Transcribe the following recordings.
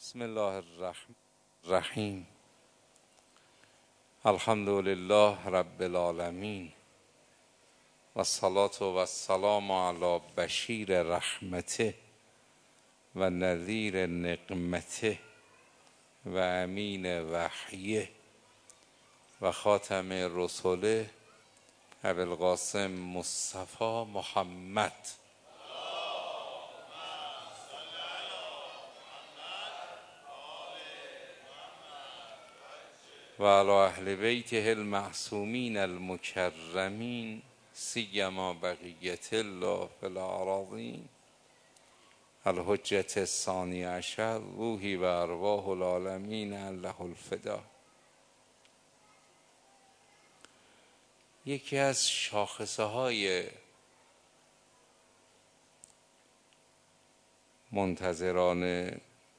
بسم الله الرحمن الرحیم. الحمد لله رب العالمین و الصلاة و السلام علی بشیر رحمته و نذیر نقمته و امین وحیه و خاتم رسوله ابوالقاسم مصطفی محمد و علی اهل بیته المعصومین المکرمین سیما بقیت الله فی الاراضین الحجة الثانی عشر روحی و ارواح العالمین له الفدا. یکی از شاخصه های منتظران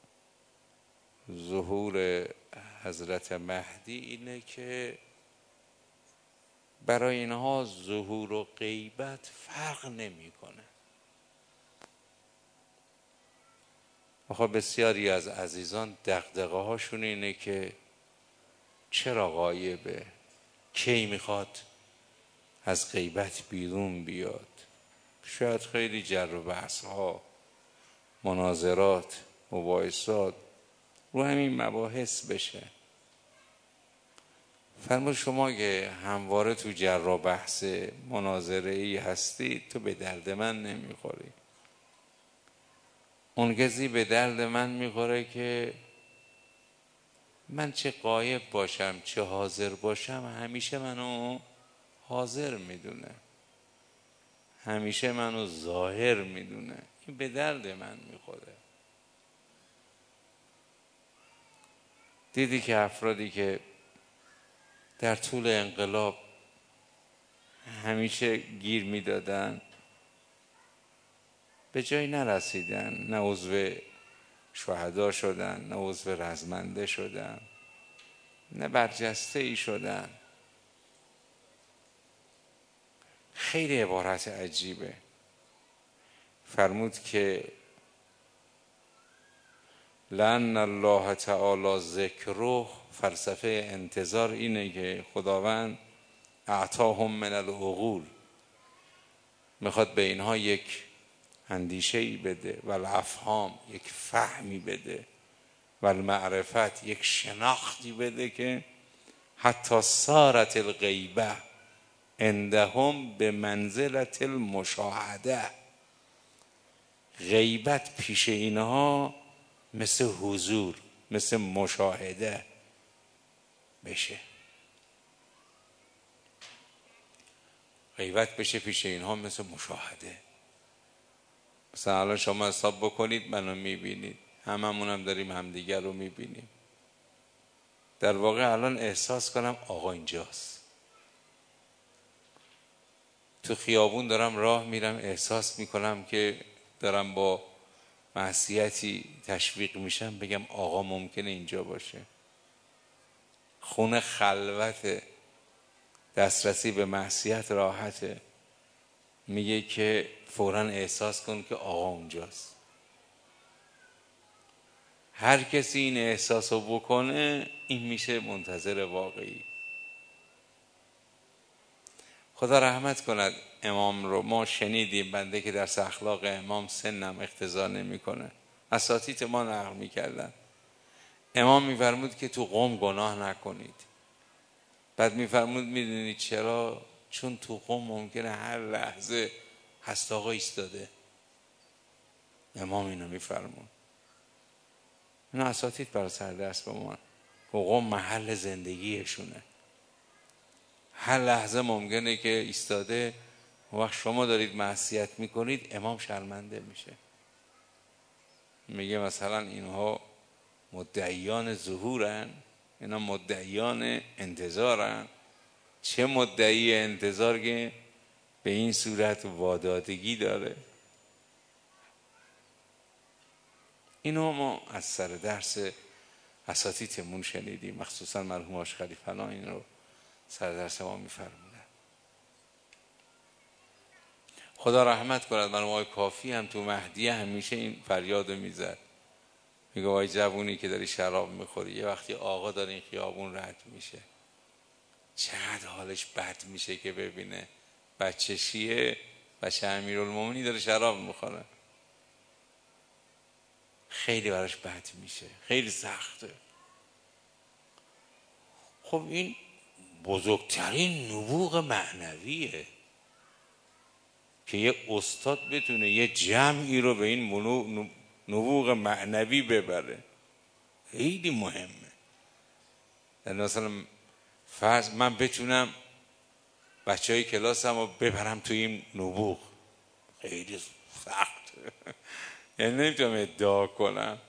ظهور حضرت مهدی اینه که برای اینها ظهور و غیبت فرق نمیکنه. آخه بسیاری از عزیزان دغدغه هاشون اینه که چرا غایبه، کی میخواد از غیبت بیرون بیاد. شاید خیلی جر و بحث ها، مناظرات، مباحثات رو همین مباحث بشه. فرمود شما که همواره تو جر و بحث مناظره ای هستی، تو به درد من نمیخوری. اون کسی به درد من میخوره که من چه غایب باشم چه حاضر باشم همیشه منو حاضر میدونه، همیشه منو ظاهر میدونه. این به درد من میخوره. دیدی که افرادی که در طول انقلاب همیشه گیر میدادن به جایی نرسیدن، نه عضو شهدا شدن، نه عضو رزمنده شدن، نه برجسته ای شدن. خیلی عبارت عجیبه. فرمود که لأن الله تعالی ذکره، فلسفه انتظار اینه که خداوند اعطاهم من العقول، میخواد به اینها یک اندیشه‌ای بده، و الافهام یک فهمی بده، و المعرفت یک شناختی بده که حتی صارت الغیبه عندهم به منزلت المشاهده. غیبت پیش اینها مثل حضور، مثل مشاهده بشه. غیبت بشه پیش اینها مثل مشاهده. مثلا الان شما حساب بکنید منو میبینید، هممون هم داریم همدیگر رو میبینیم. در واقع الان احساس کنم آقا اینجاست. تو خیابون دارم راه میرم، احساس میکنم که دارم با معصیتی تشویق میشم، بگم آقا ممکنه اینجا باشه. خونه خلوته، دسترسی به معصیت راحته، میگه که فوراً احساس کن که آقا اونجاست. هر کسی این احساس رو بکنه این میشه منتظر واقعی. خدا رحمت کند امام رو. ما شنیدیم، بنده که درس اخلاق امام سنم اقتضا نمیکنه، اساتید ما نقل میکردن. امام میفرمود که تو قم گناه نکنید. بعد میفرمود میدونید چرا؟ چون تو قم ممکنه هر لحظه هست آقا ایستاده. امام اینو میفرمود. اینا اساتید برای سردرس به ما. قم محل زندگیشونه، هر لحظه ممکنه که ایستاده. وقت شما دارید معصیت میکنید امام شرمنده میشه، میگه مثلا اینها مدعیان ظهورن، اینا مدعیان انتظارن. چه مدعی انتظار که به این صورت وادادگی داره؟ اینو ما از سر درس اساتیدمون شنیدیم، مخصوصا مرحوم آج خلیفه الله این رو سر درس ما میفرمودن. خدا رحمت کند مرحوم آقای کافی هم تو مهدیه همیشه این فریاد میزد. میگه وای جوونی که داری شراب میخوری. یه وقتی آقا داره این خیابون رد میشه چقدر حالش بد میشه که ببینه بچه شیعه، بچه امیرالمومنین داره شراب میخوره. خیلی براش بد میشه، خیلی سخته. خب این بزرگترین نبوغ معنویه که یه استاد بتونه یه جمعی رو به این نبوغ معنوی ببره. خیلی مهمه. یعنی مثلا فرض من بتونم بچه های کلاسم رو ببرم توی این نبوغ، خیلی سخته. یعنی نمیتونم ادعا کنم،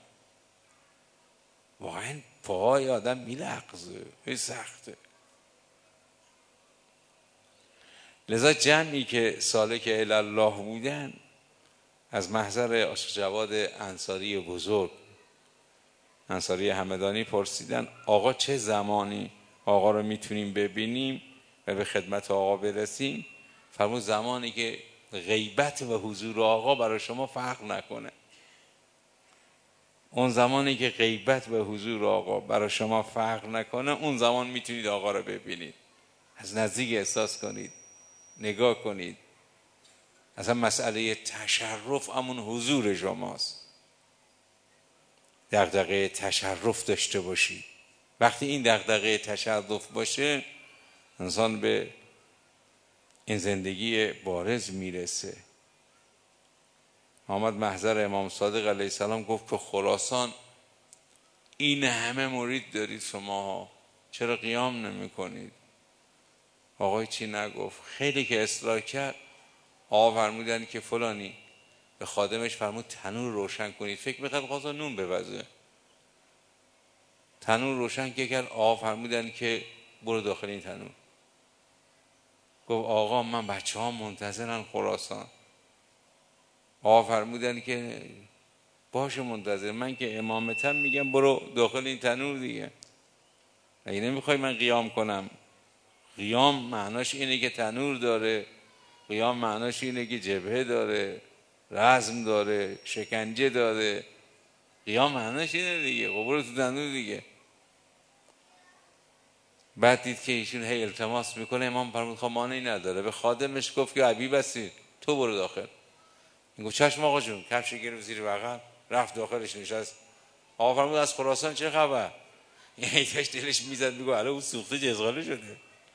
واقعا پاهای آدم میلغزه، خیلی سخته. لذا جمعی که سالک الله بودن از محضر آشق جواد انصاری بزرگ، انصاری همدانی، پرسیدن آقا چه زمانی آقا رو میتونیم ببینیم و به خدمت آقا برسیم؟ فرمود زمانی که غیبت و حضور آقا برای شما فرق نکنه. اون زمانی که غیبت و حضور آقا برای شما فرق نکنه، اون زمان میتونید آقا رو ببینید، از نزدیک احساس کنید، نگاه کنید. اصلا مسئله تشرف همون حضور شماست. دغدغه تشرف داشته باشید. وقتی این دغدغه تشرف باشه، انسان به این زندگی بارز میرسه. آمد محضر امام صادق علیه السلام گفت که خراسان این همه مرید دارید شما، چرا قیام نمی کنید؟ آقای چی نگفت. خیلی که اصرار کرد، آقا فرمودن که فلانی به خادمش فرمود تنور روشن کنید. فکر می‌کرد خواست نون بوزه. تنور روشن که کرد، آقا فرمودن که برو داخل این تنور. گفت آقا من بچه ها منتظرن خراسان. آقا فرمودن که باشه منتظر، من که امامتم میگم برو داخل این تنور دیگه. اگه نمیخوای من قیام کنم. قیام معناش اینه که تنور داره، قیام معناش اینه که جبهه داره، رزم داره، شکنجه داره. قیام معناش اینه دیگه. خب برو تو تنور دیگه. بعد دید که ایشون هی التماس میکنه، امام فرمود خب مانعی نداره. به خادمش گفت که ابی بسیر تو برو داخل. این گفت چشم آقا جون. کفش گرفت زیر بغل رفت داخلش نشست. آقا فرمود از خراسان چه خبر؟ یعنی داشت دلش میزد میگه الان اون سوخته جزغاله شده.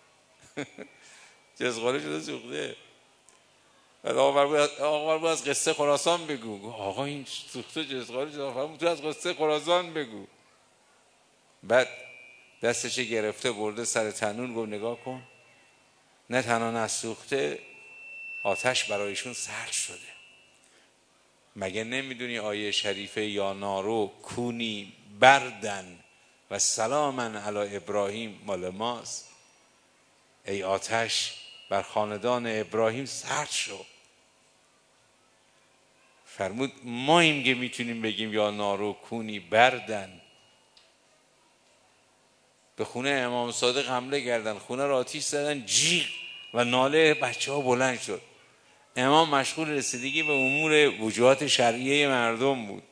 جزغاله شده سوخته. بعد آقا فرمود از قصه خراسان بگو. آقا این سوخته جزغاله شده. فرمود تو از قصه خراسان بگو. بعد دستش گرفته برده سر تنور، گفت نگاه کن، نه تنها نسوخته، آتش برایشون سرد شده. مگه نمیدونی آیه شریفه یا نارو کونی بردن و سلامن علی ابراهیم مال ماست؟ ای آتش بر خاندان ابراهیم سرد شو. فرمود ما این که میتونیم بگیم یا نارو کونی بردن. به خونه امام صادق حمله کردن، خونه را آتیش زدن، جیغ و ناله بچه ها بلند شد. امام مشغول رسیدگی به امور وجوهات شرعیه مردم بود.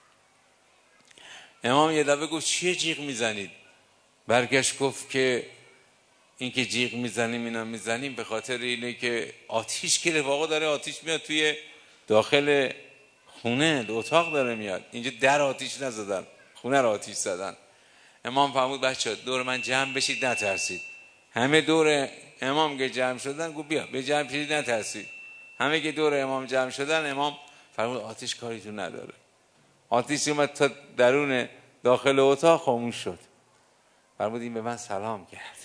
امام یه دفعه گفت چیه جیغ میزنید؟ برگشت گفت که این که جیغ میزنیم اینا میزنیم به خاطر اینه که آتیش گرفت. آقا داره آتیش میاد توی داخل خونه، اتاق داره میاد. اینجا در آتیش نزدن، خونه رو آتیش زدن. امام فرمود بچه دور من جمع بشید نترسید. همه دور امام که جمع شدن گفت بیا به جمع شدید نترسید. همه که دور امام جمع شدن، امام فرمود آتیش کاریتون نداره. آتیش اومد تا درون داخل اتاق خاموش شد. فرمود این به من سلام کرد.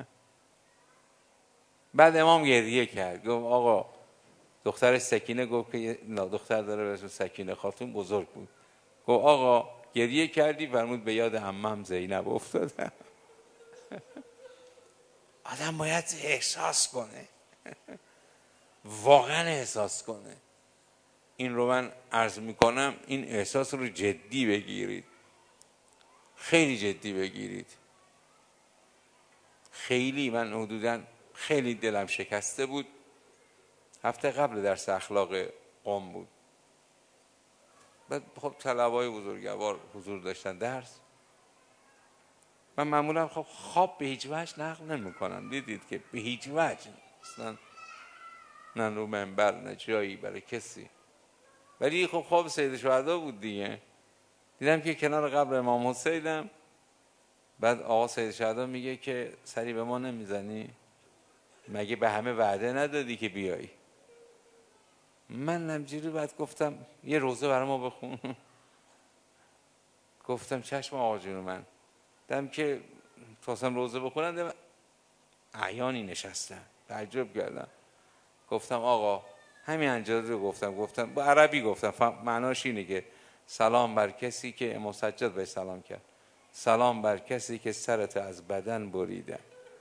بعد امام گریه کرد، گفت آقا دختر سکینه، گفت که دختر داره به اسم سکینه، خاتون بزرگ بود، گفت آقا گریه کردی؟ فرمود به یاد عمم زینب افتادم. آدم باید احساس کنه، واقعا احساس کنه. این رو من عرض میکنم، این احساس رو جدی بگیرید، خیلی جدی بگیرید. خیلی من حدوداً خیلی دلم شکسته بود. هفته قبل درس اخلاق قم بود. بعد خب طلبای بزرگوار حضور داشتن درس. من معمولا خب خواب به هیچ وجه نقل نمی‌کنم، دیدید که به هیچ وجه اصلا، نه رو منبر نه جایی برای کسی. ولی خب خواب سید شهدا بود دیگه. دیدم که کنار قبر امام حسینم، بعد آقا سید شهدا میگه که سری به ما نمیزنی؟ مگه به همه وعده ندادی که بیایی؟ من همجوری بعد گفتم یه روزه برای ما بخون. گفتم چشم آقا جون. من دیدم که خواستم روزه بخونم، دیدم اعیانی نشستن، تعجب کردم. گفتم آقا همین انجاز رو گفتم با عربی گفتم، معناش اینه که سلام بر کسی که امام سجاد بهش سلام کرد، سلام بر کسی که سرت از بدن بریده،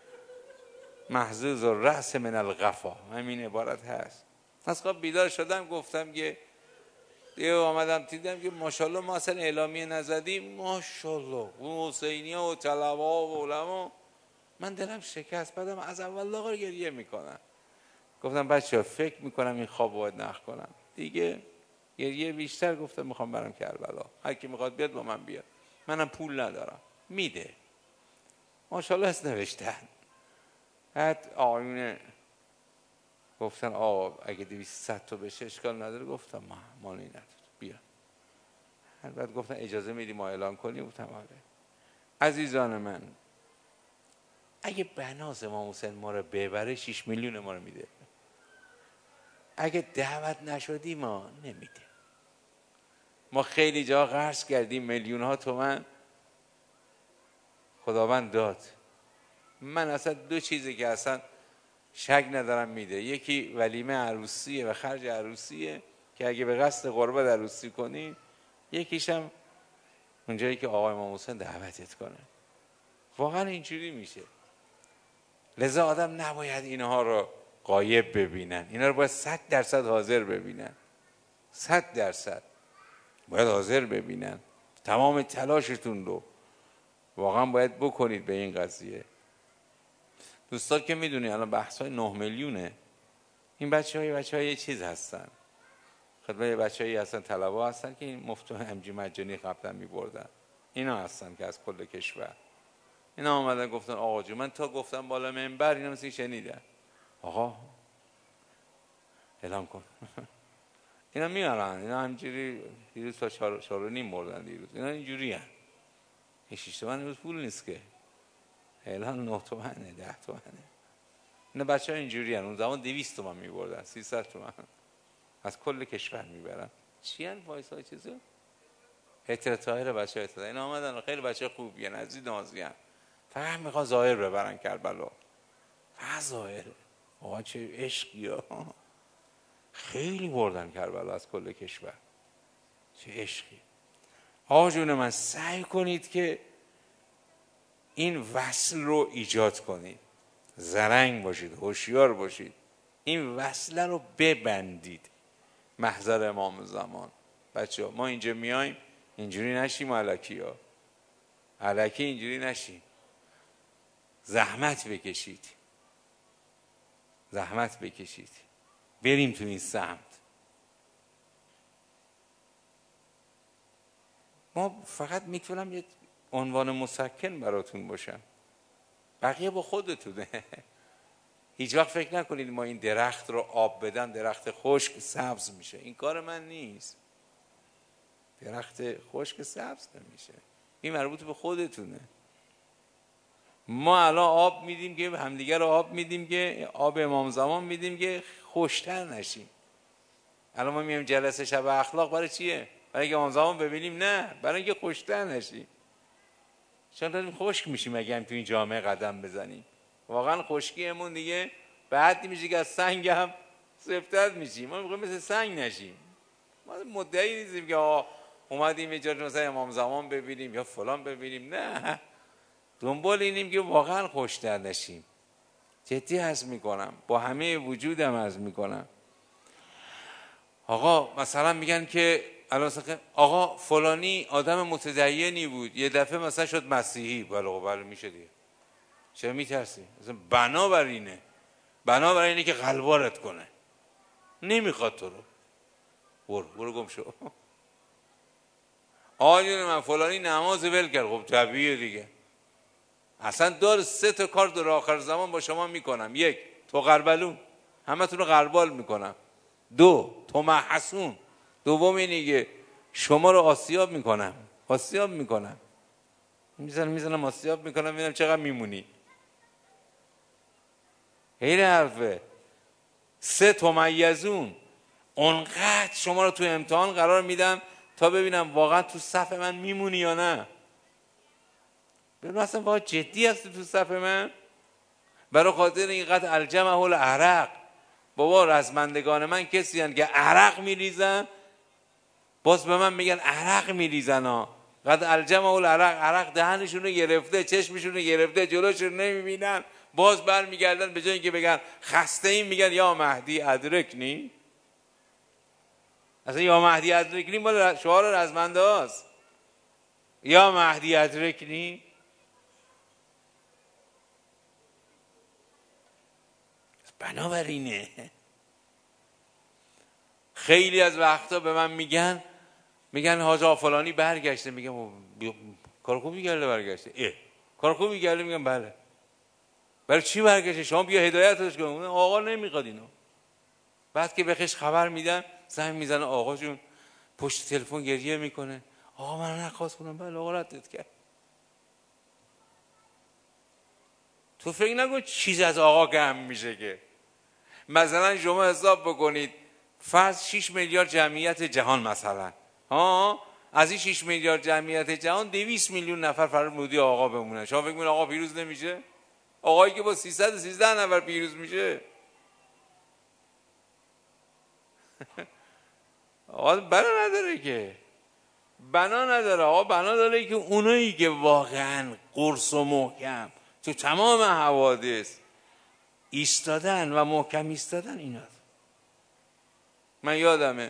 محظوظ الرأس من القفا. همین عبارت هست. از خواب بیدار شدم، گفتم که دیگه آمدم دیدم که ماشاءالله ما اصلا اعلامیه نزدیم، ماشاءالله اون حسینی و طلبا و علما. من دلم شکست، بعدم از اول آقا گریه میکنم. گفتم بچه‌ها فکر میکنم این خواب باید نقل کنم دیگه. گریه بیشتر. گفتم میخوام برم کربلا، هر کی میخواد بیاد با من بیاد، منم پول ندارم. میده ماشاءالله اس نوشتن. بعد آقایون گفتن آقا اگه 200 تا بشه اشکال نداره. گفتم مانی نداره، بیا. بعد گفتن اجازه میدی ما اعلان کنیم؟ گفتم آره. عزیزان من، اگه بناز امام حسین ما رو ببره 6 میلیون ما رو میده. اگه دعوت نشدی ما نمیده. ما خیلی جا قرض کردیم میلیون ها تومن، خداوند داد. من اصلا 2 چیزی که اصلا شک ندارم میده، یکی ولیمه عروسیه و خرج عروسیه که اگه به قصد قربت عروسی کنی، یکیشم اونجایی که آقای امام حسین دعوتت کنه. واقعا اینجوری میشه. لذا آدم نباید اینها رو غایب ببینن، اینا رو باید 100% حاضر ببینن. 100% باید حاضر ببینن. تمام تلاشتون رو واقعا باید بکنید به این قضیه. دوستان که میدونی الان بحث‌های 9 میلیونه. این بچه‌های یه چیز هستن، خدمت بچه‌ای هستن، طلبا هستن که این مفت و همجی مجانی قبلا می‌بردن. اینا هستن که از کل کشور اینا آمدن گفتن آقا جو من تا گفتم بالا منبر اینا مثل شنیدن، آقا اعلام کن. اینا میارن، اینا همجوری دیروز تا 4.5 بردن دیروز. اینا اینجوری هستن. این 6 تومن امروز پول نیست که، اعلان 9 تومنه 10 تومنه. اینا بچه‌ها اینجوری هستن. اون زمان 200 تومن می‌بردن، 300 تومن از کل کشور میبرن. چی هن وایسای چیزو؟ اطلاع طاهر بچه اطلاع. اینا آمدن خیلی بچه خوبیه، نزدی نازی هن. فقط میخوان ظاهر ببرن کربلا. فقط ظاهر. آقا چه عشقی ها. خیلی بردن کربلا از کل کشور. چه عشقی. آقا جون من سعی کنید که این وصل رو ایجاد کنید. زرنگ باشید، هوشیار باشید. این وصل رو ببندید. محضر امام زمان. بچه ها ما اینجا میایم اینجوری نشیم، الکی ها الکی اینجوری نشیم. زحمت بکشید، زحمت بکشید، بریم تو این سمت. ما فقط میتونم یه عنوان مسکن براتون باشم، بقیه با خودتونه. هیچ وقت فکر نکنید ما این درخت رو آب بدم درخت خشک سبز میشه. این کار من نیست. درخت خشک سبز نمیشه. این مربوط به خودتونه. ما الان آب میدیم که همدیگه رو آب میدیم که آب امام زمان میدیم که خشک‌تر نشیم. الان ما میایم جلسه شب اخلاق برای چیه؟ برای اینکه امام زمان ببینیم؟ نه، برای اینکه خشک‌تر نشیم. چون داریم خشک میشیم اگه هم تو این جامعه قدم بزنیم. واقعا خشکیمون دیگه بعد میشه که از سنگ هم سفت‌تر میشیم. ما میخوایم مثل سنگ نشیم. ما مدعی نیستیم که اومدیم یه جا مثلا امام زمان ببینیم یا فلان ببینیم. نه، دنبال اینیم که واقعا خوشتر نشیم. جدی عرض میکنم، با همه وجودم عرض میکنم. آقا مثلا میگن که آقا فلانی آدم متدینی بود، یه دفعه مثلا شد مسیحی. بله میشه دیگه. چرا میترسی؟ مثلا بنابر اینه که قلبارت کنه. نمیخواد تو رو. برو گم شو. آقا جون من فلانی نماز ول کرد. خب طبیعیه دیگه، اصلا داره 3 تا کار در آخر زمان با شما میکنم. 1 تو غربلون، همه تون رو غربال میکنم. 2 تو محسون، دوم اینه که شما رو آسیاب میکنم. میزنم آسیاب میکنم، ببینم چقدر میمونی. خیلی حرفه. 3 تمیزون، اونقدر شما رو تو امتحان قرار میدم تا ببینم واقعا تو صف من میمونی یا نه. ببینم اصلا واقعا جدی هستی تو صف من. برای خاطر اینقدر الجمع العرق، بابا رزمندگان من کسی هستند که عرق میریزن، باز به من میگن عرق میریزن ها. قد الجمع العرق، عرق دهنشون رو گرفته، چشمشون رو گرفته، جلوشون نمیبینن، باز برمیگردن به جای اینکه بگن خسته ایم میگن یا مهدی ادرکنی. اصلا یا مهدی ادرکنی مال شعار رزمنده هاست. یا مهدی ادرکنی. بنابراینه خیلی از وقتا به من میگن حاج آقا فلانی برگشته. میگم کار خوبی کرده برگشته. کار خوبی کرده؟ میگم بله. برای چی برگشته؟ شما بیا هدایتش کن. آقا نمیخواد اینو. بعد که بهش خبر میدن، زنگ میزنه آقا جون، پشت تلفن گریه میکنه. آقا من نخواست کنم. بله آقا ردت کرد. تو فکر نکن چیز از آقا کم میشه که. مثلا شما حساب بکنید فرض 6 میلیارد جمعیت جهان مثلا، از این 6 میلیارد جمعیت جهان 200 میلیون نفر فرض مودی آقا بمونه. شما فکر می‌کنید آقا پیروز نمیشه؟ آقایی که با 313 نفر پیروز میشه. آقا بنا نداره که. آقا بنا داره که اونایی که واقعا قرص و محکم تو تمام حوادث ایستادن و محکم ایستادن اینا. من یادمه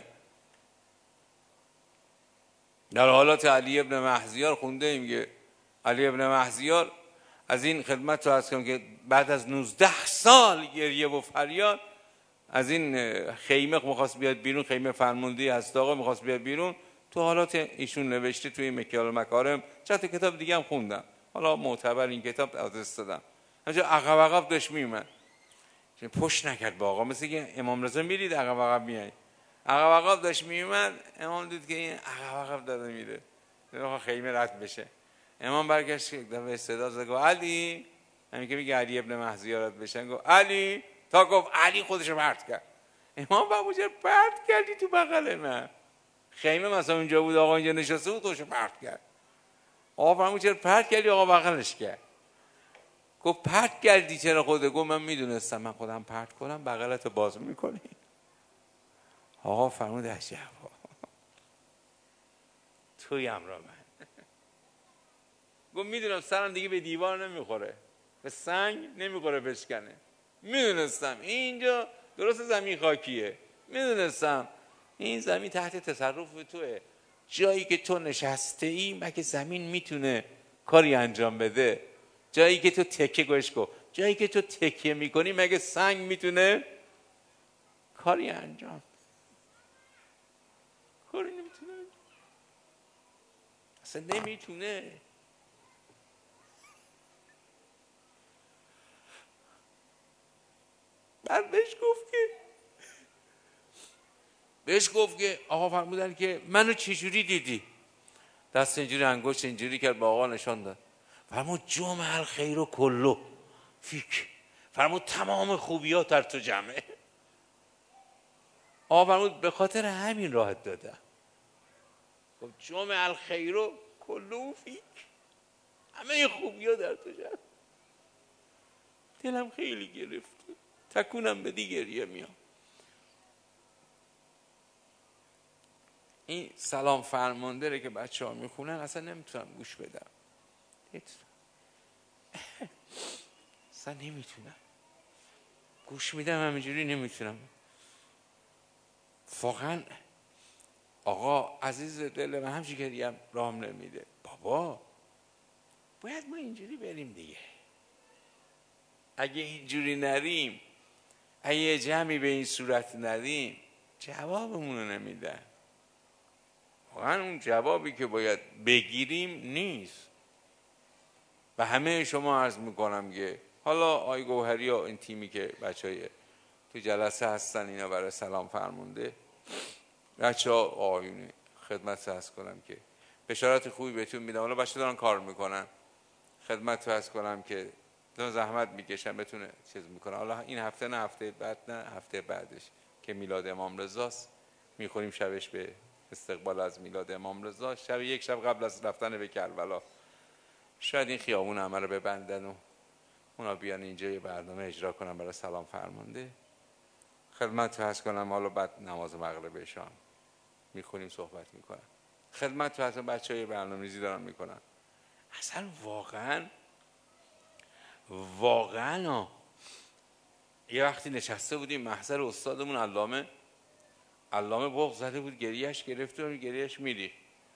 در حالات علی ابن مهزیار خونده ایم که علی ابن مهزیار از این خدمت رو عرض کنم که بعد از 19 سال گریه و فریاد از این خیمه میخواست بیاد بیرون، خیمه فرماندهی از آقا میخواست بیاد بیرون. تو حالات ایشون نوشته توی مکیال المکارم، چند تا کتاب دیگه هم خوندم، حالا معتبر این کتاب آدرس دادم. همینجا عقب داشت میومد، پشت نکرد با آقا، مثل که امام رضا میرید عقب میای. عقب داشت میومد، امام دید که این عقب داره میره، خیمه رد بشه. امام برگشت یک دفعه صدا زد گفت علی، همین که میگه علی ابن مهزیار رد بشن، گفت علی، تا گفت علی خودشو پرت کرد. امام بابوجه پرت کردی تو بغل من. خیمه مثلا اونجا بود، آقا اینجا نشسته بود، خودشو پرت کرد. آقا بابوجه پرت کردی، آقا بغلش کرد. گفت پرت کردی چرا خودت؟ گفت من میدونستم من خودم پرت کنم بغلت باز میکنی. آقا فرمود عجب توی امرا من. گفت میدونم سرم دیگه به دیوار نمیخوره، به سنگ نمیخوره بشکنه. میدونستم اینجا درست زمین خاکیه، میدونستم این زمین تحت تصرف توه. جایی که تو نشسته ای مگه زمین میتونه کاری انجام بده؟ جایی که تو تکیه گوش کن، جایی که تو تکیه میکنی مگه سنگ میتونه کاری انجام؟ کاری نمیتونه، اصلا نمیتونه. بعد بهش گفت که آقا فرمودن که منو چجوری دیدی؟ دست اینجوری انگشت اینجوری کرد، با آقا نشان داد. فرمود جمع الخیر و کلو فیک. فرمود تمام خوبیات در تو جمعه. آقا فرمود به خاطر همین راحت دادم. خب جمع الخیر و کلو فیک، همه خوبیات در تو جمعه. دلم خیلی گرفت، تکونم بدی گریه میام. این سلام فرمانده رو که بچه ها میخونن اصلا نمیتونم گوش بدم، اصلا نمیتونم گوش میدم، همینجوری نمیتونم. واقعا آقا عزیز دل من همچی گریم رام نمیده. بابا باید ما اینجوری بریم دیگه. اگه اینجوری نریم، اگه جمعی به این صورت نریم، جوابمونو نمیدن. واقعا اون جوابی که باید بگیریم نیست. و همه شما عرض میکنم که حالا آی گوهری و این تیمی که بچهای تو جلسه هستن اینا برای سلام فرمونده، بچه‌ها آقایون خدمت عرض کنم که بشارت خوبی بهتون میدم. حالا بچه‌ها دارن کار میکنن، خدمت عرض کنم که دارن زحمت میکشن بتونه چیز میکنن. حالا این هفته نه، هفته بعد نه، هفته بعدش که میلاد امام رضاست، میخوریم شبش به استقبال از میلاد امام رضا، شب یک شب قبل از رفتن به کربلا. شاید این خیابون همه رو ببندن و اونا بیان اینجا یه برنامه اجرا کنن برای سلام فرمانده. خدمت عرض کنم حالا بعد نماز مغرب شام میخونیم صحبت میکنم. خدمت عرض کنم بچه‌ها برنامه‌ریزی دارن میکنن. اصلا واقعا یه وقتی نشسته بودیم محضر استادمون علامه بغض زده بود، گریهش گرفته و گریهش میری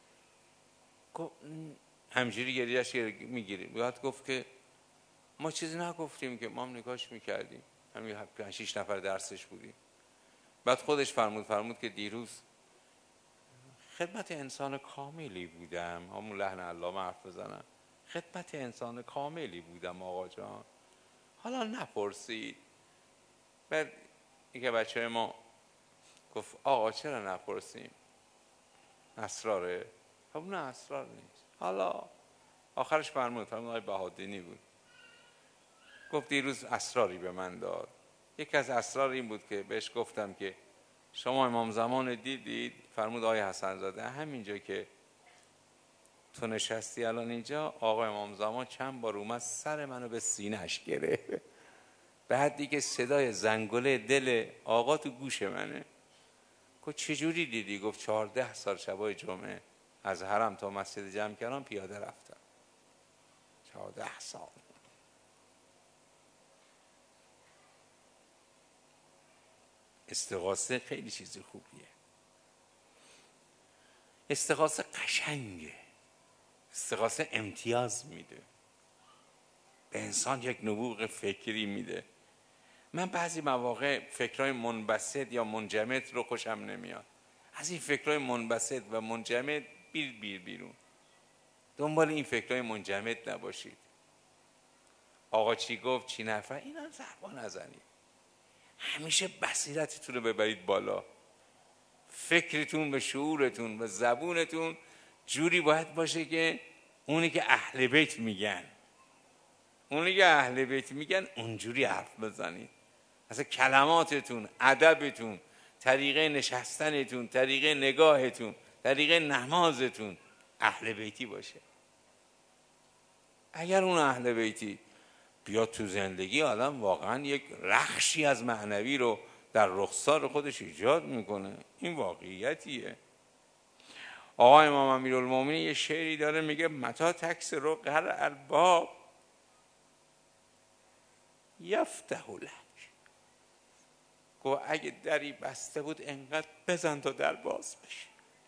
همجوری گریهش میگیری. بعد گفت که ما چیزی نگفتیم که، ما هم نگاش میکردیم، همین 5-6 نفر درسش بودیم. بعد خودش فرمود که دیروز خدمت انسان کاملی بودم، همون لحن علامه حرف بزنم، خدمت انسان کاملی بودم آقا جان، حالا نپرسید. بعد یکی بچه ما گفت آقا چرا نپرسیم، اسراره؟ خب نه اسرار نیست. حالا آخرش فرمود آقای بهادینی بود، گفت دیروز اسراری به من داد. یکی از اسرار این بود که بهش گفتم که شما امام زمان دیدید؟ فرمود آقای حسن زاده همینجا که تو نشستی الان اینجا، آقا امام زمان چند بار اومد سر منو به سینه‌اش گرفت، بعد دیگه صدای زنگوله دل آقا تو گوش منه. گفت چجوری دیدی؟ گفت 14 سال شبای جمعه از حرم تا مسجد جمکران پیاده رفتم. 14 سال. استغاثه خیلی چیز خوبیه، استغاثه قشنگه، استغاثه امتیاز میده به انسان، یک نبوغ فکری میده. من بعضی مواقع فکرهای منبسط یا منجمد رو خوشم نمیاد. از این فکرهای منبسط و منجمد بیرون، دنبال این فکرهای منجمد نباشید. آقا چی گفت چی نفر اینا ضربا نزنید. همیشه بصیرتتون رو ببرید بالا، فکرتون و شعورتون و زبونتون جوری باید باشه که اونی که اهل بیت میگن اونجوری حرف بزنید. اصلا کلماتتون، ادبتون، طریقه نشستنتون، طریقه نگاهتون، طریقه نمازتون اهل بیتی باشه. اگر اون اهل بیتی بیاد تو زندگی آدم، واقعا یک رخشی از معنوی رو در رخسار خودش ایجاد میکنه. این واقعیتیه. آقا امام امیرالمومنین یه شعری داره میگه متا تکس رو قرع الباب یفتح لک. گفت اگه دری بسته بود انقدر بزن تا در باز بشه.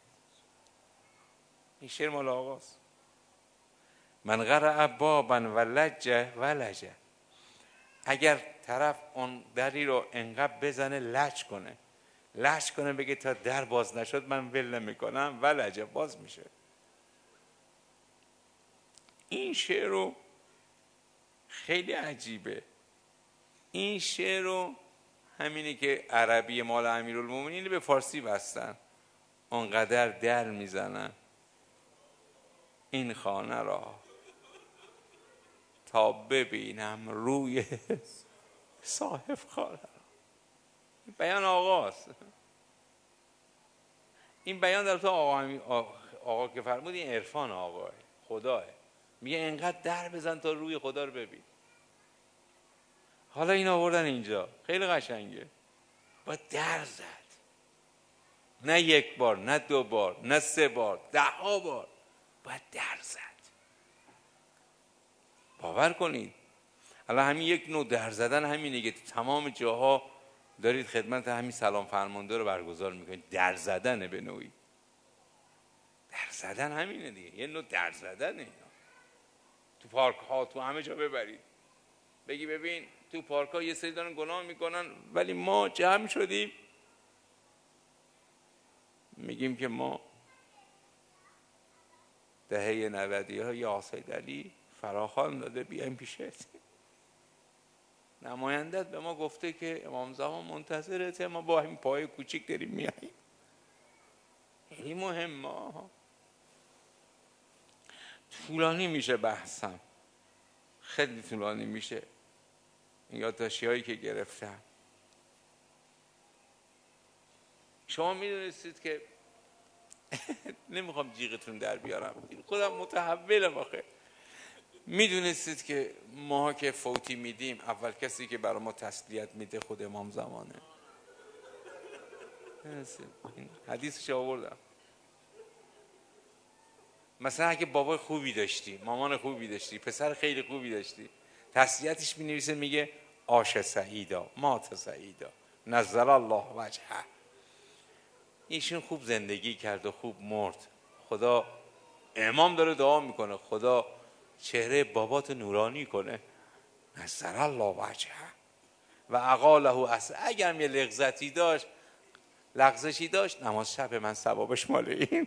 این شعر مال آقاست. من قرع بابا ولجه. اگر طرف اون دری رو انقدر بزنه لج کنه بگه تا در باز نشد من ول نمیکنم، ولجه باز میشه. این شعر رو خیلی عجیبه. این شعر رو همینی که عربی مال امیرالمومنین به فارسی بستن، اونقدر در میزنن این خانه را تا ببینم روی صاحب خانه را. این بیان آقاست. این بیان در تو آقا که فرمود این عرفان آقاه خداه، میگه انقدر در بزن تا روی خدا رو ببین. حالا این آوردن اینجا خیلی قشنگه، باید در زد، نه یک بار، نه 2 بار، نه 3 بار، 10 بار باید در زد. باور کنید الان همین یک نوع در زدن همینه که تمام جاها دارید خدمت همین سلام فرمانده رو برگزار میکنید. در زدنه به نوعی. در زدن همینه دیگه، یه نوع در زدنه. تو پارک ها تو همه جا ببرید بگی ببین تو پارک ها یه سری دارن گناه میکنن ولی ما جمع شدیم میگیم که ما دهه 90 یا سید علی فراخوان داده بیایم پیشت. نمایندت به ما گفته که امام زمان منتظرته، ما با این پای کوچیک داریم میاییم. خیلی مهمه. طولانی میشه بحثم، خیلی طولانی میشه یادداشتی هایی که گرفتم. شما میدونستید که نمیخوام جیغتون در بیارم، خودم متحولم آخه. میدونستید که ماها که فوتی میدیم اول کسی که برای ما تسلیت میده خود امام زمانه. حدیثش آوردم. مثلا اگه بابای خوبی داشتی، مامان خوبی داشتی، پسر خیلی خوبی داشتی، تسلیتش مینویسه میگه عاش سعیدا، مات سعیدا، نزل الله وجهه. ایشون خوب زندگی کرد و خوب مرد. خدا، امام داره دعا میکنه خدا چهره باباتو نورانی کنه، نزل الله وجهه و اقاله اصلا. اگرم یه لغزشی داشت نماز شب من ثوابش مال این.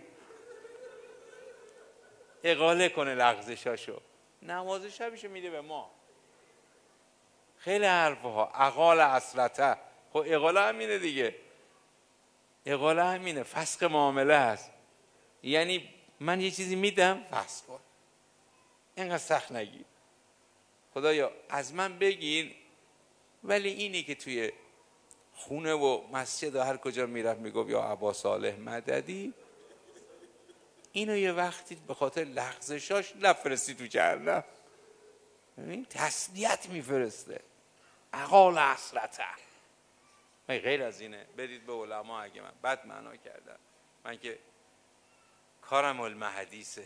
اقاله کنه لغزشاشو، نماز شبشو میده به ما. خیلی حرفها. اقال اصلته، خب اقاله همینه دیگه، اقاله همینه، فسخ معامله هست. یعنی من یه چیزی میدم فسخ کن، اینقدر سخت نگیر، خدایا از من بگیر. ولی اینی که توی خونه و مسجد و هر کجا میرفت میگفت یا ابا صالح مددی، اینو یه وقتی به خاطر لغزشاش نفرستی تو جهنم. این تسلیت میفرسته. اقال اصلته. غیر از اینه برید به علما. اگه من بد معنا کردم، من که کارم علم حدیثه،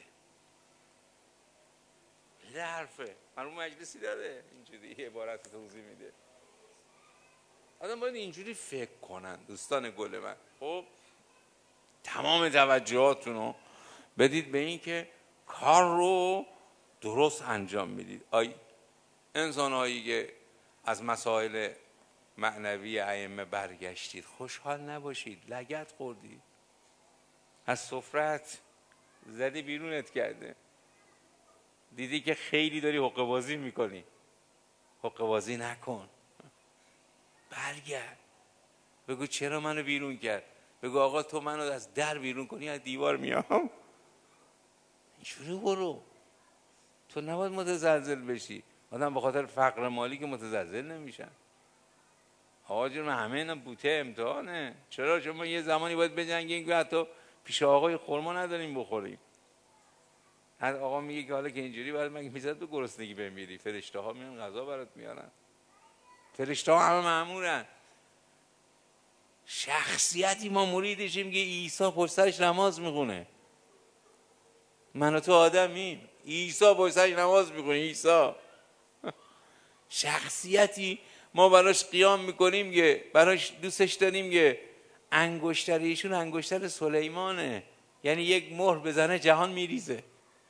یه حرفه من مجلسی داره اینجوری عبارت توضیح میده. آدم باید اینجوری فکر کنن. دوستان گل من، خب تمام توجهاتونو بدید به این که کار رو درست انجام میدید. انسان هایی که از مسائل معنوی ائمه برگشتید خوشحال نباشید، لگد خوردید، از سفرت زدی بیرونت کرده، دیدی که خیلی داری حقه بازی میکنی، حقه بازی نکن، برگرد بگو چرا منو بیرون کرد، بگو آقا تو منو از در بیرون کنی از دیوار میام. اینجوری برو. تو نباید متزلزل بشی. آدم به خاطر فقر مالی که متزلزل نمیشن. آقا جون همه اینا بوته امتحانه. چرا؟ چون ما یه زمانی باید بجنگیم که حتی پیش آقای خرما نداریم بخوریم. هر آقا میگه که حالا که اینجوری باید مگه میذارد تو گرسنگی بمیری؟ فرشته ها میان غذا برات میارن، فرشته ها همه مأمورن. شخصیتی ما مریدشیم که عیسی پشت سرش نماز میخونه. من و تو آدمیم، عیسی پشت سرش نماز میخونه. عیسی شخصیتی ما براش قیام میکنیم که براش دوستش داریم که انگشتر ایشون انگشتر سلیمانه، یعنی یک مهر بزنه جهان میریزه.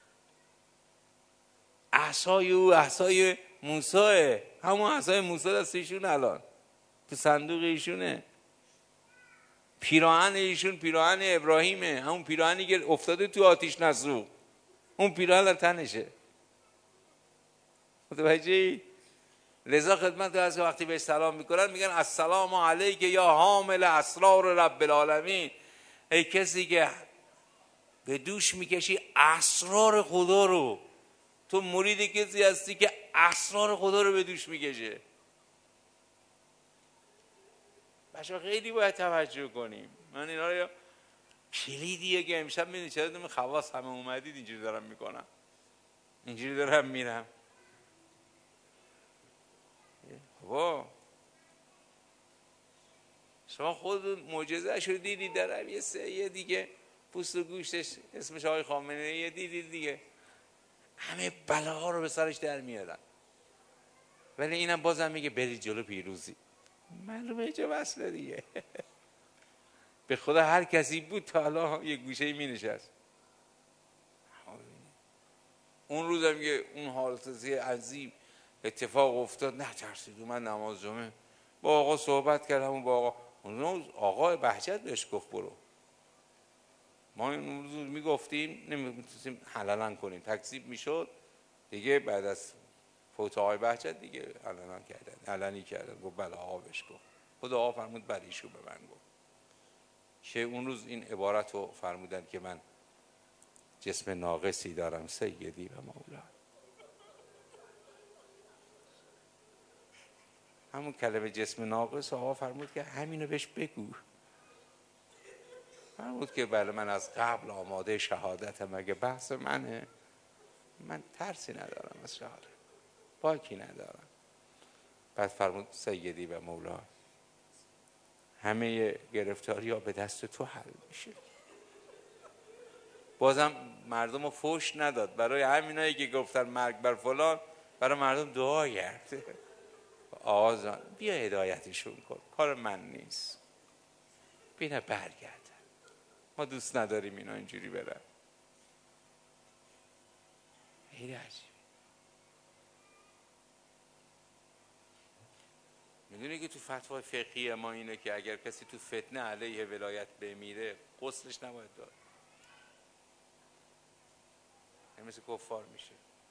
عصای او عصای موسی، همون عصای موسی دست ایشون الان تو صندوق ایشونه. پیراهن ایشون پیراهن ابراهیمه، همون پیراهنی که افتاده تو آتیش نسوخت، اون پیراهن در تنشه. متوجهی؟ لذا خدمت هست که وقتی به سلام میکنن میگن السلام علیک یا حامل اسرار رب العالمین. ای کسی که به دوش میکشی اسرار خدا رو. تو مرید کسی هستی که اسرار خدا رو به دوش میکشه. بچه‌ها خیلی باید توجه کنیم. من اینا رو کلیدیه که امشب میدونی چرا دارم خواص همه اومدید اینجوری دارم میکنم، اینجوری دارم میرم. وا شما خود معجزه شو دیدید در یه سه دیگه پوست و گوشتش اسمش آقای خامنه‌ای دیدید دیگه، همه بلاها رو به سرش در میارن. ولی اینم بازم میگه برید جلو پیروزی. معلومه چه وصله دیگه. به خدا هر کسی بود تا حالا یه گوشه می نشست. اون روز هم که اون حادثه عظیم اتفاق افتاد نه ترسید، من نماز جمعه با آقا صحبت کردم. با آقا بهجت بهش گفت برو ما این روز میگفتیم نمیتونستیم حلالن کنیم، تکذیب میشد دیگه. بعد از فوت آقای بهجت دیگه علنی کردن گفت بله آقا بهش گفت، خدا آقا فرمود بله ایشون به من گفت که اون روز این عبارت رو فرمودن که من جسم ناقصی دارم سیدی و مولا. همون کلمه جسم ناقص آقا فرمود که همینو بهش بگو. فرمود که بله من از قبل آماده شهادتم، اگه بحث منه من ترسی ندارم از شهادت، باکی ندارم. بعد فرمود سیدی و مولا همه گرفتاری ها به دست تو حل میشه. بازم مردم رو فوش نداد، برای همینایی که گفتن مرگ بر فلان برای مردم دعا کرد. آقا بیا هدایتشون کن، کار من نیست، بینه برگردن، ما دوست نداریم اینا اینجوری برن. خیلی عجیب. میدونی که تو فتوای فقهی ما اینه که اگر کسی تو فتنه علیه ولایت بمیره غسلش نباید داد، یعنی مثل کفار میشه.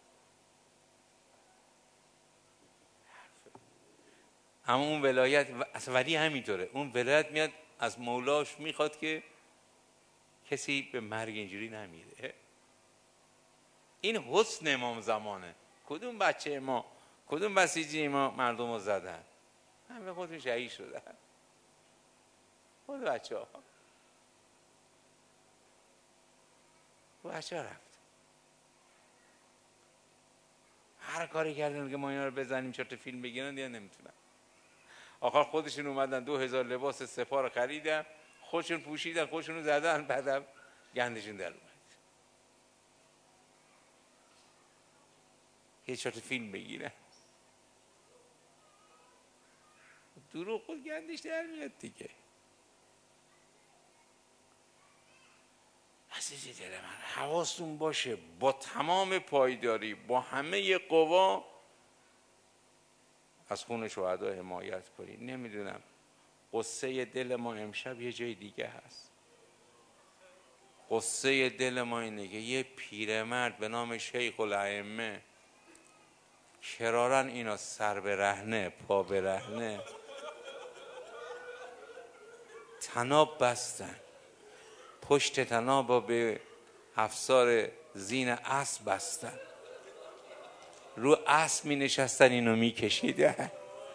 اما اون ولایت اصلا ولی همینطوره، اون ولایت میاد از مولاش میخواد که کسی به مرگ اینجوری نمیره. این حسن امام زمانه. کدوم بچه ما، کدوم بسیجی ما مردم رو زدن، همه خودشون شهید شدن، خود بچه ها رفت هر کاری کردن که ما اینا رو بزنیم چرت فیلم بگیرن دیگه نمیتونن. آخر خودشون اومدن 2000 لباس سپاه رو خریدن، خودشون پوشیدن، خودشون رو زدن، بعدم گندشون در اومد یه چرت فیلم بگیرن. دروغ خود گندش در میاد دیگه. عزیزی دل من حواستون باشه با تمام پایداری با همه قوا از خون شهدا حمایت کنید. نمیدونم قصه دل ما امشب یه جای دیگه هست. قصه دل ما اینه که یه پیرمرد به نام شیخ الائمه شرارن اینا سر به رهنه پا به رهنه تناب بستن، پشت تناب به افسار زین اسب بستن، رو اسب می نشستن اینو می کشیدن.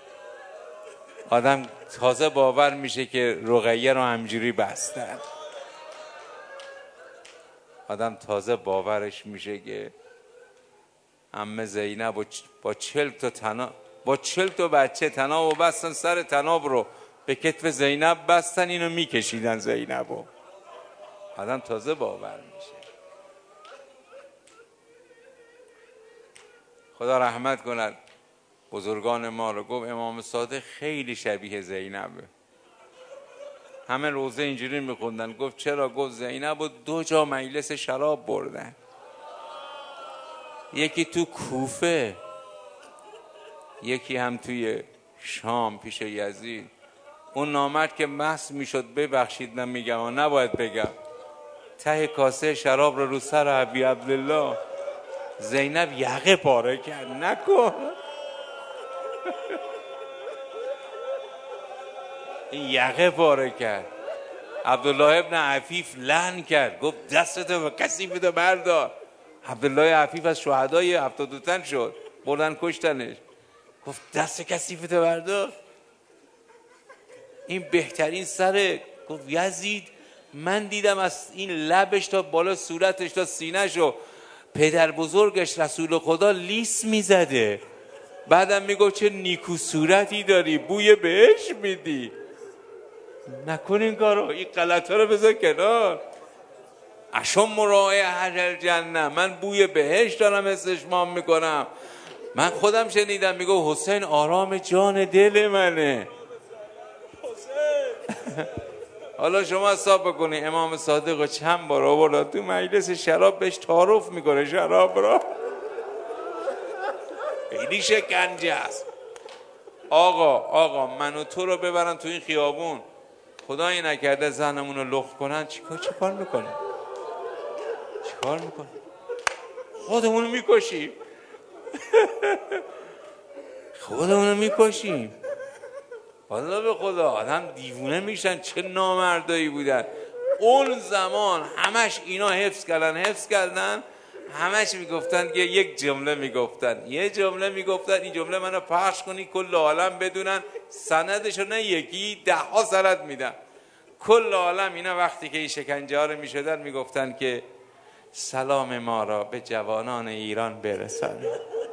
آدم تازه باور میشه که رقیه رو همجوری بستن. آدم تازه باورش میشه که عمه زینب با 40 تا بچه تناب رو بستن، سر تناب رو به کتف زینب بستن، اینو میکشیدن زینب. آدم تازه باور میشه. خدا رحمت کند بزرگان ما رو. گفت امام صادق خیلی شبیه زینبه. همه روزه اینجوری میخوندن. گفت چرا؟ گفت زینب رو 2 جا مجلس شراب بردن، یکی تو کوفه یکی هم توی شام پیش یزید. اون نامرد که مست میشد، ببخشید من میگم نباید بگم، ته کاسه شراب رو سر ابی عبدالله زینب یقه پاره کرد. نکن این یقه پاره کرد. عبدالله ابن عفیف لعن کرد، گفت دستتو به کثیفتو بردار. عبدالله عفیف از شهدای 72 تن شد، بردن کشتنش. گفت دست کثیفتو بردار، این بهترین سره. گفت یزید من دیدم از این لبش تا بالا صورتش تا سینه‌شو پدر بزرگش رسول خدا لیس میزده، بعدم میگفت چه نیکو صورتی داری، بوی بهش میدی. نکن این کارو، این غلطا رو بذار کنار. اشم مرائع حجر جنه، من بوی بهش دارم استشمام میکنم. من خودم شنیدم میگه حسین آرام جان دل منه. حالا شما حساب بکنی امام صادق چند بار آورد تو مجلس شراب بهش تعارف میکنه شراب را. خیلی شکنجه است. آقا من و تو رو ببرن تو این خیابون، خدایی نکرده زنمون رو لخت کنن، چیکار میکنه؟ کار میکنیم؟ خودمونو میکشیم. خودمونو میکشیم. والا به خدا آدم دیوونه میشن. چه نامردایی بودن اون زمان. همش اینا حفظ کردن همش میگفتن که یک جمله میگفتن، یه جمله میگفتن، این جمله منو پخش کنی کل عالم بدونن. سندشو نه یکی 10 سند میدن. کل عالم اینا وقتی که این شکنجه ها رو میشدن میگفتن که سلام ما را به جوانان ایران برسانه.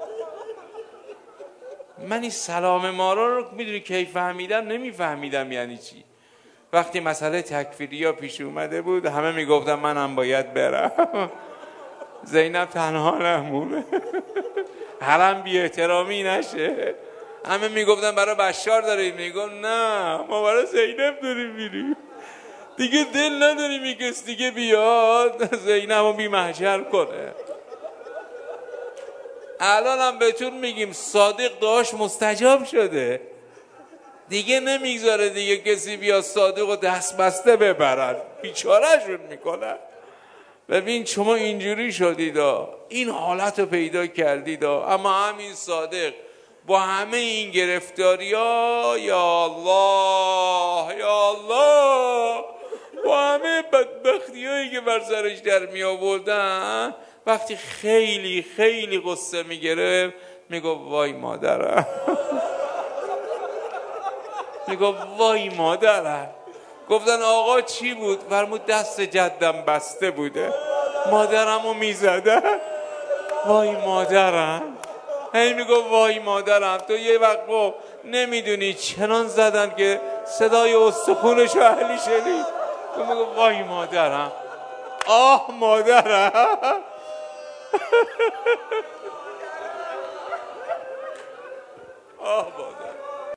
من این سلام ما را رو میدونی کی فهمیدم؟ نمیفهمیدم یعنی چی. وقتی مسئله تکفیری ها پیش اومده بود همه میگفتن منم باید برم. زینب تنها نمونه. حرم بی احترامی نشه. همه میگفتن برای بشار داریم، میگم نه ما برای زینب داریم میریم. دیگه دل نداریم این کس دیگه بیاد زینب رو بی محجر کنه. الان هم بهتون میگیم صادق دعاش مستجاب شده، دیگه نمیگذاره دیگه کسی بیاد صادق رو دست بسته ببرن، بیچارهشون میکنن. ببین شما اینجوری شدید، این حالت رو پیدا کردید، اما همین صادق با همه این گرفتاری ها یا الله یا الله، با همه بدبختی هایی که بر سرش در می آوردن، وقتی خیلی خیلی غصه می گرفت میگو وای مادرم. میگو وای مادرم. گفتن آقا چی بود؟ فرمود دست جدم بسته بوده، مادرمو میزدن. وای مادرم. هی میگو وای مادرم. تو یه وقت نمیدونی چنان زدن که صدای استخونشو اهلی شدی. تو میگو وای مادرم. آه مادرم. آه مادرم.